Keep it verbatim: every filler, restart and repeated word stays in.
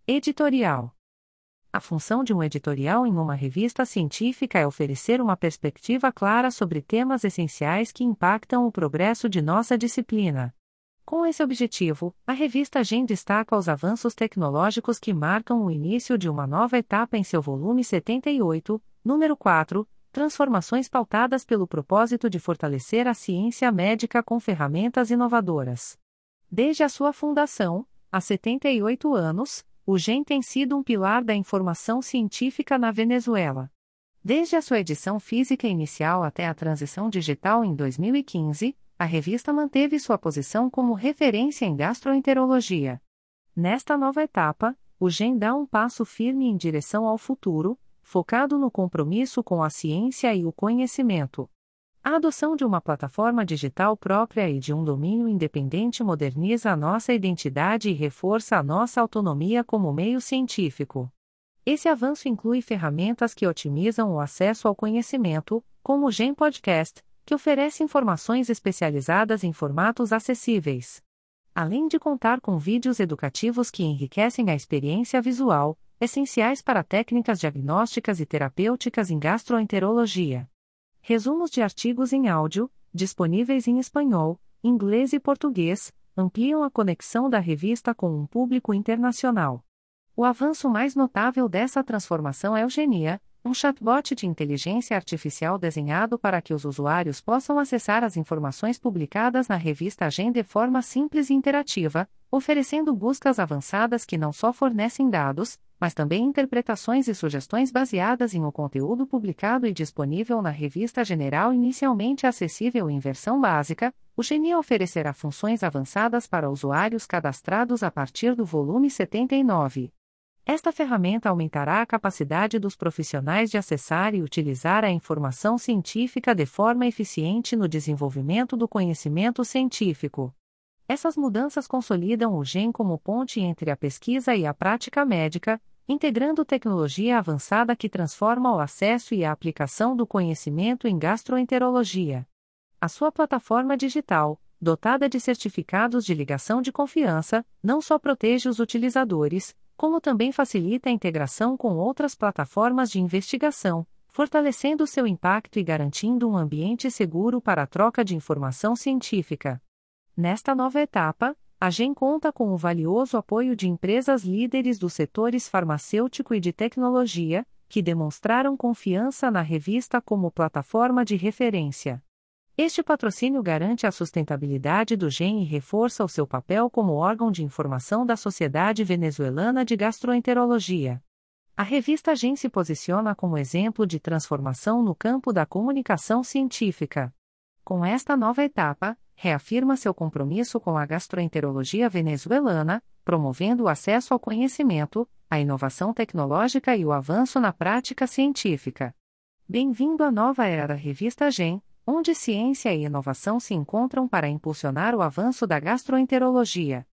Editorial. A função de um editorial em uma revista científica é oferecer uma perspectiva clara sobre temas essenciais que impactam o progresso de nossa disciplina. Com esse objetivo, a revista G E M destaca os avanços tecnológicos que marcam o início de uma nova etapa em seu volume setenta e oito, número quatro, Transformações pautadas pelo propósito de fortalecer a ciência médica com ferramentas inovadoras. Desde a sua fundação, há setenta e oito anos, o G E M tem sido um pilar da informação científica na Venezuela. Desde a sua edição física inicial até a transição digital em dois mil e quinze, a revista manteve sua posição como referência em gastroenterologia. Nesta nova etapa, o G E M dá um passo firme em direção ao futuro, focado no compromisso com a ciência e o conhecimento. A adoção de uma plataforma digital própria e de um domínio independente moderniza a nossa identidade e reforça a nossa autonomia como meio científico. Esse avanço inclui ferramentas que otimizam o acesso ao conhecimento, como o G E M Podcast, que oferece informações especializadas em formatos acessíveis. Além de contar com vídeos educativos que enriquecem a experiência visual, essenciais para técnicas diagnósticas e terapêuticas em gastroenterologia. Resumos de artigos em áudio, disponíveis em espanhol, inglês e português, ampliam a conexão da revista com um público internacional. O avanço mais notável dessa transformação é o Genia, um chatbot de inteligência artificial desenhado para que os usuários possam acessar as informações publicadas na revista G E M de forma simples e interativa, oferecendo buscas avançadas que não só fornecem dados, mas também interpretações e sugestões baseadas em o conteúdo publicado e disponível na revista General inicialmente acessível em versão básica. O Genia oferecerá funções avançadas para usuários cadastrados a partir do volume setenta e nove. Esta ferramenta aumentará a capacidade dos profissionais de acessar e utilizar a informação científica de forma eficiente no desenvolvimento do conhecimento científico. Essas mudanças consolidam o G E M como ponte entre a pesquisa e a prática médica, integrando tecnologia avançada que transforma o acesso e a aplicação do conhecimento em gastroenterologia. A sua plataforma digital, dotada de certificados de ligação de confiança, não só protege os utilizadores, como também facilita a integração com outras plataformas de investigação, fortalecendo seu impacto e garantindo um ambiente seguro para a troca de informação científica. Nesta nova etapa, a G E M conta com o valioso apoio de empresas líderes dos setores farmacêutico e de tecnologia, que demonstraram confiança na revista como plataforma de referência. Este patrocínio garante a sustentabilidade do G E M e reforça o seu papel como órgão de informação da Sociedade Venezuelana de Gastroenterologia. A revista G E M se posiciona como exemplo de transformação no campo da comunicação científica. Com esta nova etapa, reafirma seu compromisso com a gastroenterologia venezuelana, promovendo o acesso ao conhecimento, a inovação tecnológica e o avanço na prática científica. Bem-vindo à nova era da revista G E M, onde ciência e inovação se encontram para impulsionar o avanço da gastroenterologia.